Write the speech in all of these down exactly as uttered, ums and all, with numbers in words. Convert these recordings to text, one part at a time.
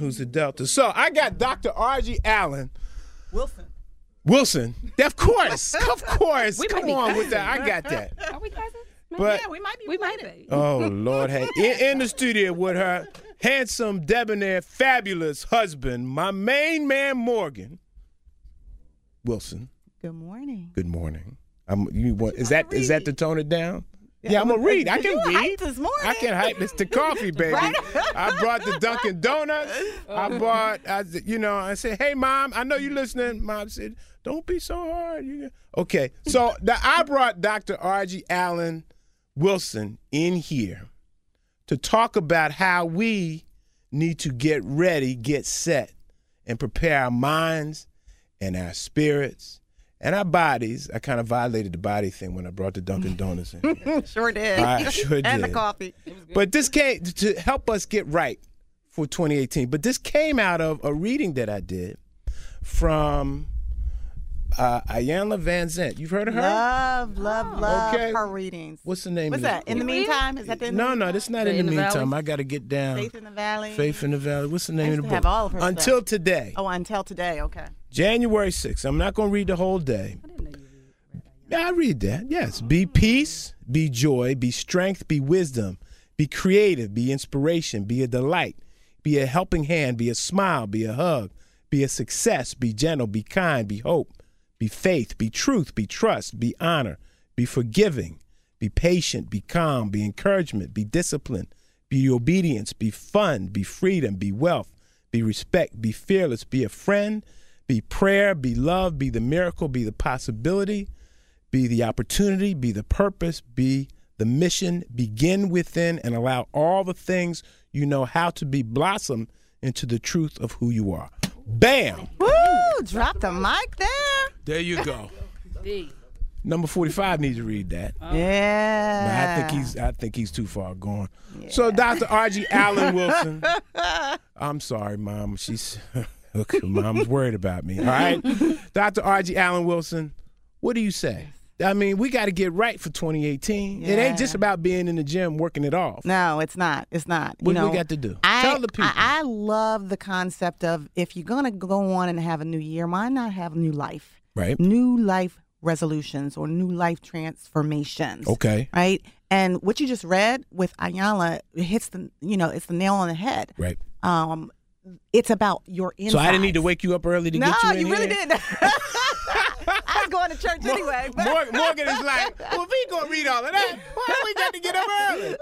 who's a Delta. So I got Doctor Argie Allen. Wilson. Wilson. Of course. Of course. We Come on with that. I got that. Are we cousins? But, Yeah, we might be. We might be. oh, Lord. Hey, in, in the studio with her handsome, debonair, fabulous husband, my main man, Morgan Wilson. Good morning. Good morning. I'm, you want, is that is that to tone it down? Yeah, I'm going to read. I can You read. hyped this morning. I can hype. It's the coffee, baby. Right? I brought the Dunkin' Donuts. I bought, I, you know, I said, hey, Mom, I know you're listening. Mom said, don't be so hard. You Okay, so the, I brought Doctor Argie Allen Wilson in here to talk about how we need to get ready, get set, and prepare our minds and our spirits and our bodies. I kind of violated the body thing when I brought the Dunkin' Donuts in here. Sure did. I sure did. And the coffee. But this came to help us get right for twenty eighteen. But this came out of a reading that I did from uh, Iyanla Vanzant. You've heard of her? Love, love, love Okay. her readings. What's the name What's of that? it? In the meantime? Is that the No, no, that's not The in the, In the meantime. Valley? I got to get down. Faith in the Valley? Faith in the Valley. What's the name used of the to book? have all of her Until stuff. Today. Oh, until today. Okay. January sixth. I'm not going to read the whole day. Yeah, I read that. Yes. Be peace, be joy, be strength, be wisdom, be creative, be inspiration, be a delight, be a helping hand, be a smile, be a hug, be a success, be gentle, be kind, be hope, be faith, be truth, be trust, be honor, be forgiving, be patient, be calm, be encouragement, be discipline, be obedience, be fun, be freedom, be wealth, be respect, be fearless, be a friend, be prayer, be love, be the miracle, be the possibility, be the opportunity, be the purpose, be the mission, begin within and allow all the things you know how to be blossom into the truth of who you are. Bam! Woo! Drop the mic there. There you go. D. Number forty-five needs to read that. But Yeah. I think he's I think he's too far gone. So Doctor Argie Allen Wilson. I'm sorry, Mom. She's okay, Mom's worried about me. All right. Doctor Argie Allen Wilson, what do you say? I mean, we got to get right for twenty eighteen. It Yeah. ain't just about being in the gym working it off. No, it's not. It's not. What you do know, we got to do? I, Tell the people. I, I love the concept of if you're going to go on and have a new year, why not have a new life? Right. New life resolutions or new life transformations. Okay. Right? And what you just read with Iyanla hits the, you know, it's the nail on the head. Right. Um, it's about your insides. So I didn't need to wake you up early to No, get you in you here? really didn't. I was going to church anyway. But Morgan, Morgan is like, well, if he gonna read all of that, why we got to get up early?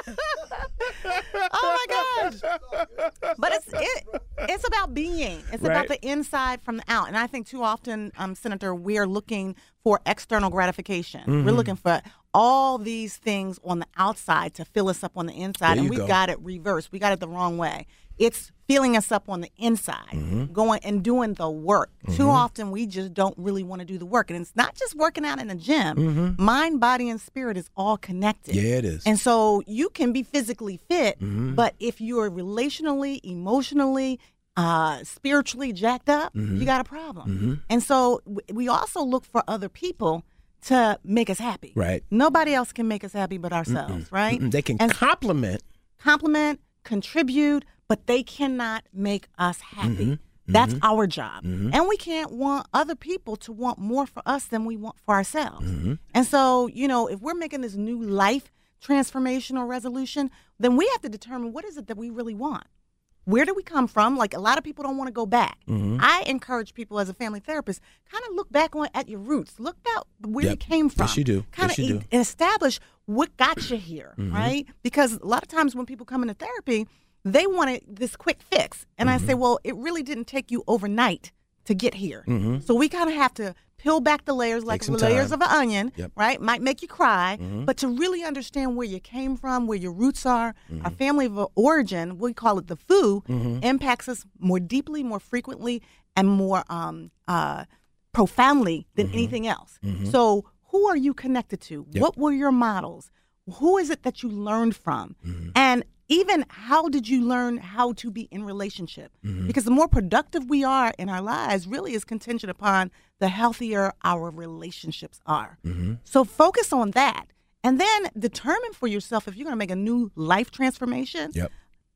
oh my gosh! But it's it, it's about being. It's Right. about the inside from the out. And I think too often, um, Senator, we are looking for external gratification. Mm-hmm. We're looking for all these things on the outside to fill us up on the inside, There and you we go. got it reversed. We got it the wrong way. It's filling us up on the inside, Mm-hmm. going and doing the work. Too often, we just don't really want to do the work, and it's not just working out in the gym. Mind, body, and spirit is all connected. Mm-hmm. Yeah, it is. And so you can be physically fit, Mm-hmm. but if you're relationally, emotionally, uh, spiritually jacked up, Mm-hmm. you got a problem. And so w- we also look for other people to make us happy. Right. Nobody else can make us happy but ourselves, right? Mm-mm. They can And compliment. compliment, contribute, but they cannot make us happy. Mm-hmm. That's our job. And we can't want other people to want more for us than we want for ourselves. Mm-hmm. And so, you know, if we're making this new life transformation or resolution, then we have to determine what is it that we really want. Where do we come from? Like, a lot of people don't want to go back. Mm-hmm. I encourage people as a family therapist, kind of look back on at your roots. Look out where Yep. you came from. Yes, you do. Kind Yes, of you do. establish what got you here, Mm-hmm. right? Because a lot of times when people come into therapy, they wanted this quick fix. And I say, well, it really didn't take you overnight to get here. So we kind of have to peel back the layers like some layers time. of an onion, Yep. right? Might make you cry, but to really understand where you came from, where your roots are, our family of origin, we call it the F U, impacts us more deeply, more frequently, and more um, uh, profoundly than anything else. So who are you connected to? Yep. What were your models? Who is it that you learned from? And even how did you learn how to be in relationship? Because the more productive we are in our lives really is contingent upon the healthier our relationships are. So focus on that. And then determine for yourself if you're going to make a new life transformation. Yep.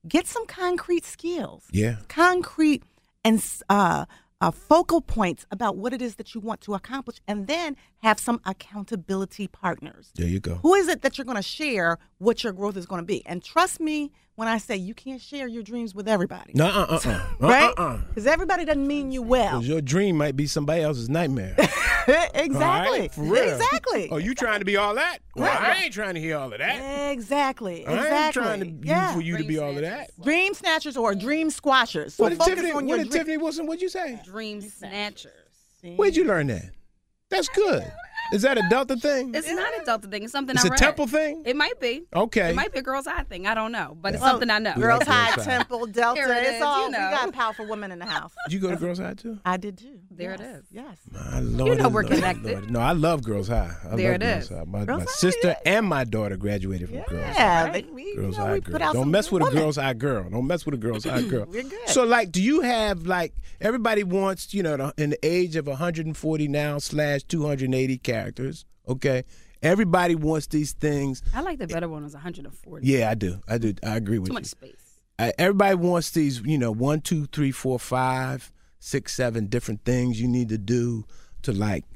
get some concrete skills. Yeah. Concrete and uh, uh, focal points about what it is that you want to accomplish, and then have some accountability partners. There you go. Who is it that you're going to share what your growth is going to be? And trust me when I say you can't share your dreams with everybody. No, uh, uh, uh, right? uh, Because everybody doesn't mean you well. Because your dream might be somebody else's nightmare. Exactly. Right? For real. Exactly. Oh, you trying to be all that? Well, Right. I ain't trying to hear all of that. Exactly. I ain't Exactly. trying to be yeah. for you to Dream be all of snatchers. that. Dream snatchers or dream squashers. So What did focus Tiffany? on What your did dream. Tiffany Wilson? What'd you say? Dream snatchers. Where'd you learn that? That's good. Is that a Delta thing? It's not a Delta thing. It's something It's I a read. Temple thing? It might be. Okay. It might be a Girls High thing. I don't know, but it's Well, something I know. Girls like High, Girls High. Temple, Delta. Here it It's is, all you know. we got powerful women in the house. Did you go to Girls High too? I did too. There it Yes. is. Yes. My Lord, You know we're Lord, connected. Lord. No, I love Girls High. I There love it Girls is. High. My, Girls my High, sister yeah. and my daughter graduated from Girls High. Yeah. Right. They, we, you Girls know, High we girl. put out Don't some mess with women. a Girls High girl. Don't mess with a Girls High girl. We're good. So, like, do you have like everybody wants, you know, the- in the age of one hundred forty now slash two hundred eighty characters? Okay, everybody wants these things. I like the better one was one hundred forty. Yeah, I do. I do. I agree with Too you. much space. Uh, everybody wants these, you know, one, two, three, four, five, six, seven different things you need to do to, like,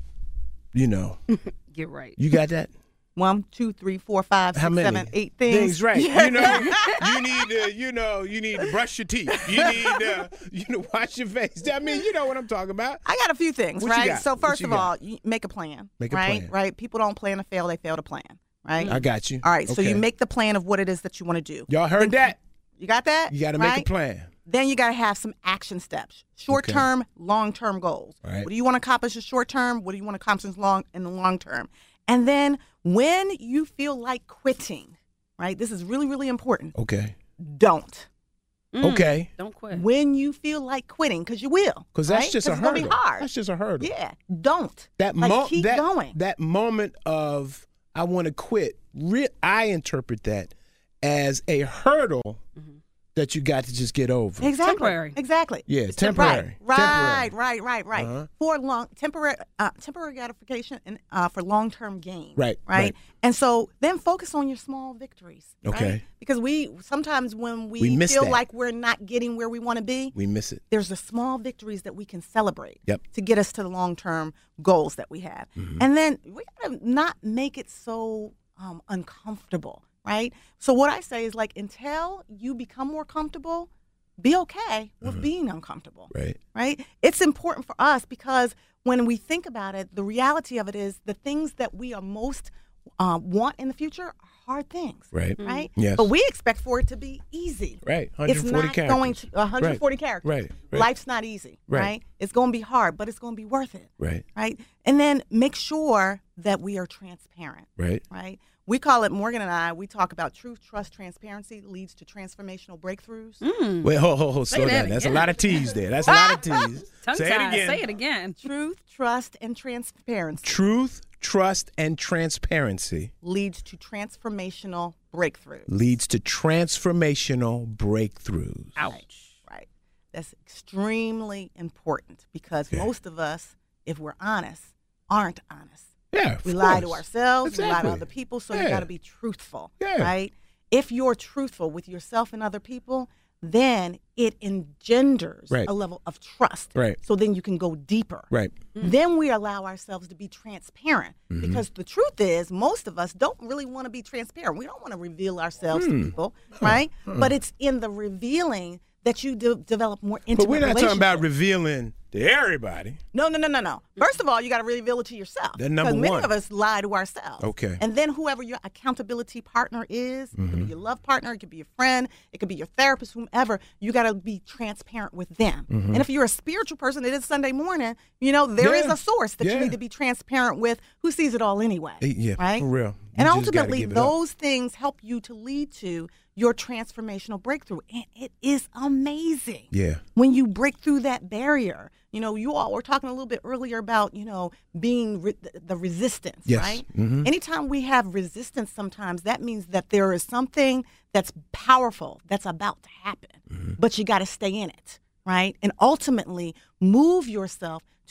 you know, Get right. you got that? One, two, three, four, five, How six, many? seven, eight things. Things, right? You know, you need to, you know, you need to brush your teeth. You need to, you know, wash your face. I mean, you know what I'm talking about. I got a few things, What you right? got? So What first you of got? all, you make a plan. Make a right? plan. Right? People don't plan to fail; they fail to plan. Right? I got you. All right. So Okay. you make the plan of what it is that you want to do. Y'all heard that? You got that? You got to right? make a plan. Then you got to have some action steps. Short Okay. term, long term goals. Right. What do you want to accomplish in short term? What do you want to accomplish long in the long term? And then when you feel like quitting, right? This is really, really important. Okay. Don't. Mm, Okay. Don't quit. When you feel like quitting, because you will. Because that's right? just a 'Cause it's gonna hurdle. be hard. That's just a hurdle. Yeah. Don't. That like, mo- keep that, going. That moment of I want to quit. Re- I interpret that as a hurdle that you got to just get over. Exactly. Temporary. Exactly. Yeah, It's temporary. Right. Temporary. Right. Right. Right. Right. Uh-huh. For long temporary uh, temporary gratification and uh, for long term gain. Right, Right. right. And so then focus on your small victories. right? Okay. Because we sometimes when we, We miss feel that. like we're not getting where we want to be, We miss it. there's the small victories that we can celebrate Yep. to get us to the long term goals that we have. Mm-hmm. And then we gotta not make it so um, uncomfortable, right? So what I say is like until you become more comfortable, be okay with being uncomfortable, Right. right? It's important for us because when we think about it, the reality of it is the things that we are most uh, want in the future are hard things. Right. Right? Yes. But we expect for it to be easy. Right. It's 140 not characters. going to one hundred forty Right. characters. Right. Right. Life's not easy, Right. right? It's going to be hard, but it's going to be worth it, Right. right? And then make sure that we are transparent, Right. right? We call it, Morgan and I, we talk about truth, trust, transparency leads to transformational breakthroughs. Mm. Wait, hold, hold, hold. Slow that down. That's a again. lot of T's there. That's a lot of T's. Tongue Say tied. it again. Say it again. Truth, trust, and transparency Truth, trust, and transparency leads to transformational breakthroughs. leads to transformational breakthroughs. Ouch. Right. That's extremely important because Okay. most of us, if we're honest, aren't honest. Yeah. of We lie to course. ourselves, we lie to Exactly. other people, so Yeah. you got to be truthful, Yeah. right? If you're truthful with yourself and other people, then it engenders Right. a level of trust. Right. So then you can go deeper. Right. Then we allow ourselves to be transparent Mm-hmm. because the truth is most of us don't really want to be transparent. We don't want to reveal ourselves Hmm. to people, right? But it's in the revealing that you de- develop more intimate But we're not talking about relationships. revealing to everybody. No, no, no, no, no. First of all, you got to reveal it to yourself. That number Because many one. of us lie to ourselves. Okay. And then whoever your accountability partner is, it Mm-hmm. could be your love partner, it could be your friend, it could be your therapist, whomever, you got to be transparent with them. And if you're a spiritual person, it is Sunday morning, you know, there is Mm-hmm. Yeah. a source that Yeah. you need to be transparent with who sees it all anyway. Eh, yeah, Right? for real. And You just gotta ultimately, give it up. those things help you to lead to your transformational breakthrough. And it is amazing Yeah. when you break through that barrier. You know, you all were talking a little bit earlier about, you know, being re- the resistance, Yes. right? Mhm. Anytime we have resistance, sometimes that means that there is something that's powerful that's about to happen, Mm-hmm. but you got to stay in it, right? And ultimately move yourself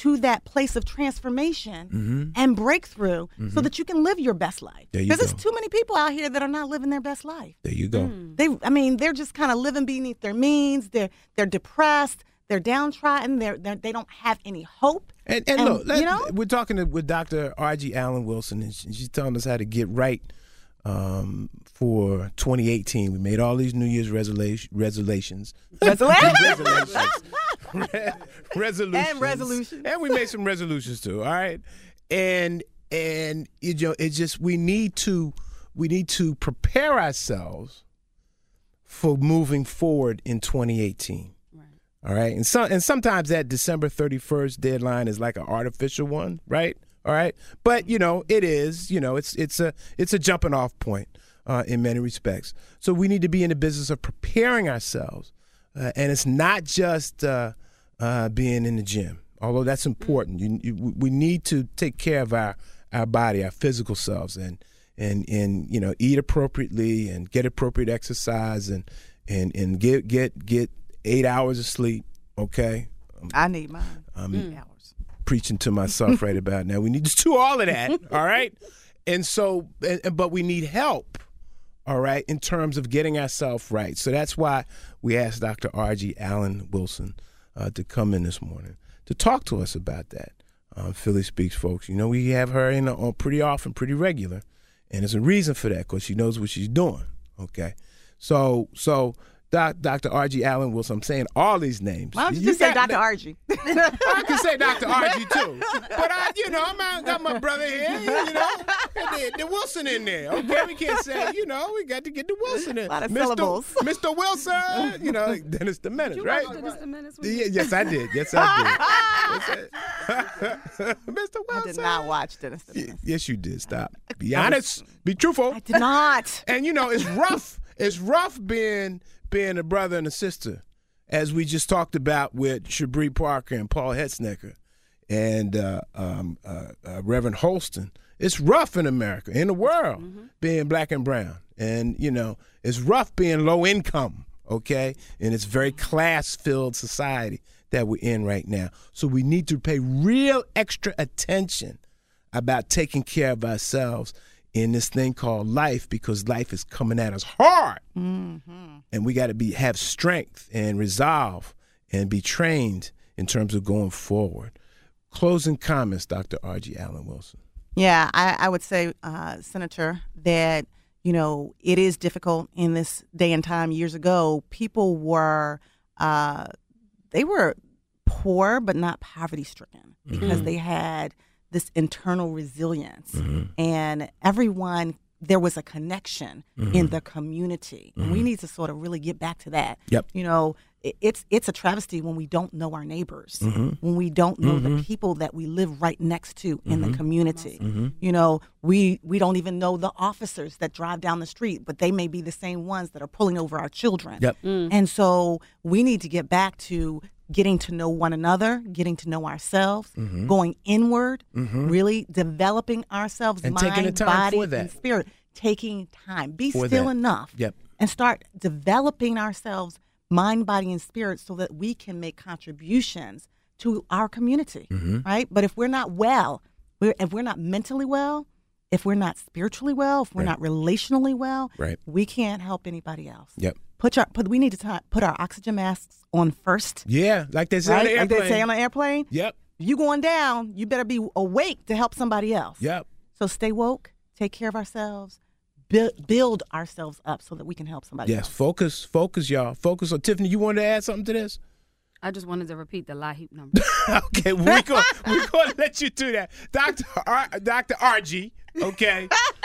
to that place of transformation Mm-hmm. and breakthrough so that you can live your best life. There you Because there's go. too many people out here that are not living their best life. There you go. They, I mean, they're just kind of living beneath their means. They're they're depressed. They're downtrodden. They're, they're they don't have any hope. And, and, And, look, let, you know? we're talking to, with Doctor R G Allen Wilson, and she, she's telling us how to get right um, for twenty eighteen. We made all these New Year's resolution, resolutions. resolutions. Re- resolutions. And resolutions. And we made some resolutions too, all right? And, and you know, it just, we need to, we need to prepare ourselves for moving forward in twenty eighteen. All right, and some and sometimes that December thirty-first deadline is like an artificial one, right? All right, but you know it is, you know, it's it's a it's a jumping off point uh, in many respects. So we need to be in the business of preparing ourselves, uh, and it's not just uh, uh, being in the gym, although that's important. You, you, we need to take care of our, our body, our physical selves, and and and you know eat appropriately and get appropriate exercise and and and get get get. Eight hours of sleep, okay? I need mine. I'm Eight hours. preaching to myself right about now. We need to do all of that, all right? And so, and, and- but we need help, all right, in terms of getting ourselves right. So that's why we asked Doctor R G Allen Wilson uh, to come in this morning to talk to us about that. Um, Philly Speaks, folks. You know, we have her in on pretty often, pretty regular, and there's a reason for that because she knows what she's doing, okay? So, so... Doc, Doctor R G Allen Wilson. I'm saying all these names. Why don't you, just say got- Doctor R G? I can say Doctor R G too, but I, you know, I'm I got my brother here. You know, the, the Wilson in there. Okay, we can't say, you know, we got to get the Wilson in. A lot of Mister syllables. Mister Wilson. You know, Dennis the Menace, You right? watched Dennis the Menace with Yeah, me? yes, I did. Yes, I did. Mister I Wilson. did not watch Dennis the Y- Menace. Yes, you did. Stop. Be honest. Be truthful. I did not. And you know, it's rough. It's rough being being a brother and a sister, as we just talked about with Shabri Parker and Paul Hetznecker and uh, um, uh, uh, Reverend Holston. It's rough in America, in the world, Mm-hmm. being black and brown. And, you know, it's rough being low income, okay? And it's very class-filled society that we're in right now. So we need to pay real extra attention about taking care of ourselves in this thing called life, because life is coming at us hard. Mm-hmm. And we got to be have strength and resolve and be trained in terms of going forward. Closing comments, Doctor R G Allen Wilson. Yeah, I, I would say, uh, Senator, that, you know, it is difficult in this day and time. Years ago, people were, uh, they were poor but not poverty-stricken because Mm-hmm. they had this internal resilience. Mm-hmm. And everyone, there was a connection Mm-hmm. in the community. And we need to sort of really get back to that. Yep. You know, it, it's it's a travesty when we don't know our neighbors, Mm-hmm. when we don't know the people that we live right next to in the community. You know, we we don't even know the officers that drive down the street, but they may be the same ones that are pulling over our children. Yep. And so we need to get back to getting to know one another, getting to know ourselves, Mm-hmm. going inward, really developing ourselves, And mind, taking the time body, for that. and spirit. Taking time. Be For still that. enough. Yep. And start developing ourselves, mind, body, and spirit, so that we can make contributions to our community, Mm-hmm. right? But if we're not well, we're, if we're not mentally well, if we're not spiritually well, if we're Right. not relationally well, Right. we can't help anybody else. Yep. Put our, put, we need to t- put our oxygen masks on first, Yeah, like they say on right? the Like airplane. they say on an airplane. Yep. You going down, you better be awake to help somebody else. Yep. So stay woke, take care of ourselves, build, build ourselves up so that we can help somebody Yes. else. Focus. Focus, y'all. Focus on Tiffany. You wanted to add something to this? I just wanted to repeat the lie heap number. Okay, we're going we're going to let you do that, Doctor R, Doctor R G. Okay,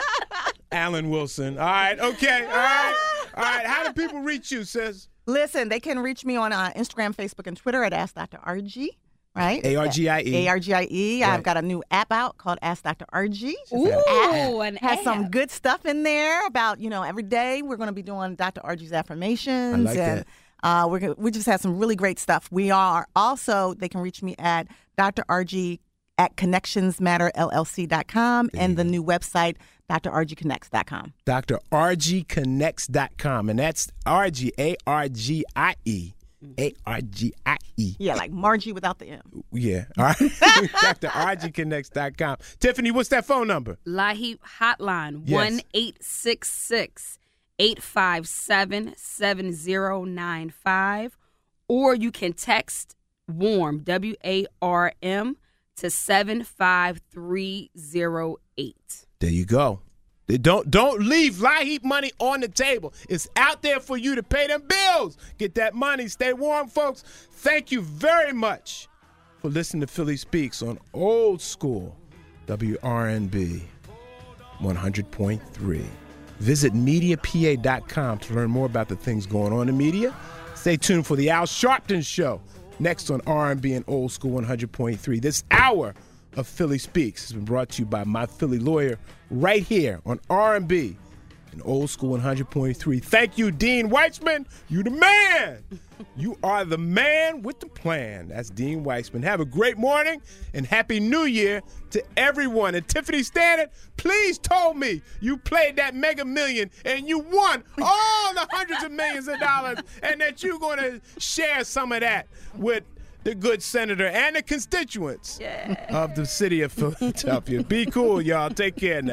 Allen Wilson. All right. Okay. All right. All right. How do people reach you, sis? Listen, they can reach me on uh, Instagram, Facebook, and Twitter at Ask Doctor R G, right? A R G I E. A R G I E. Right. I've got a new app out called Ask Doctor R G. Ooh, an Has some app. good stuff in there about, you know, every day we're going to be doing Doctor R G's affirmations. I like and, that. Uh, we're gonna, we just have some really great stuff. We are also, they can reach me at Doctor R G at connections matter L L C dot com and the new website, Dr R G connects dot com. Dr R G connects dot com. And that's R G, A R G I E. A R G I E. Yeah, like Margie without the M. Yeah. All right. Dr R G Connects dot com. Tiffany, what's that phone number? LaHeap Hotline, Yes. one eight six six, eight five seven, seven zero nine five. Or you can text WARM, W A R M, to seven five three zero eight. There you go. They Don't don't leave LaHeap money on the table. It's out there for you to pay them bills. Get that money. Stay warm, folks. Thank you very much for listening to Philly Speaks on Old School W R N B one hundred point three. Visit media p a dot com to learn more about the things going on in media. Stay tuned for the Al Sharpton Show next on R and B and Old School one hundred point three. This hour of Philly Speaks has been brought to you by My Philly Lawyer right here on R and B and Old School one hundred point three. Thank you, Dean Weitzman. You the man. You are the man with the plan. That's Dean Weitzman. Have a great morning and Happy New Year to everyone. And Tiffany Stanton, please told me you played that Mega Million and you won all the hundreds of millions of dollars and that you're going to share some of that with the good senator and the constituents Yeah. of the city of Philadelphia. Be cool, y'all. Take care now.